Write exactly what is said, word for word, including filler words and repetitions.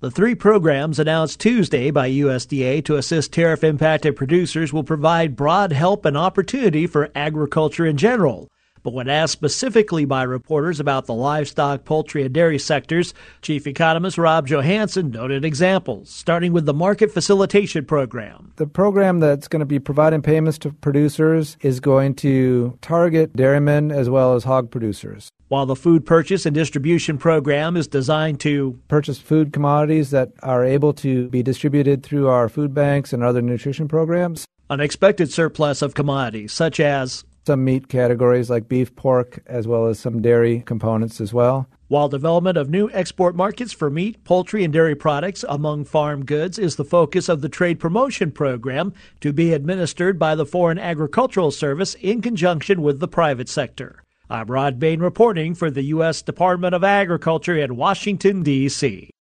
The three programs announced Tuesday by U S D A to assist tariff-impacted producers will provide broad help and opportunity for agriculture in general. But when asked specifically by reporters about the livestock, poultry, and dairy sectors, Chief Economist Rob Johansson noted examples, starting with the Market Facilitation Program. The program that's going to be providing payments to producers is going to target dairymen as well as hog producers. While the Food Purchase and Distribution Program is designed to purchase food commodities that are able to be distributed through our food banks and other nutrition programs. Unexpected surplus of commodities, such as some meat categories like beef, pork, as well as some dairy components as well. While development of new export markets for meat, poultry, and dairy products among farm goods is the focus of the Trade Promotion Program to be administered by the Foreign Agricultural Service in conjunction with the private sector. I'm Rod Bain reporting for the U S Department of Agriculture in Washington, D C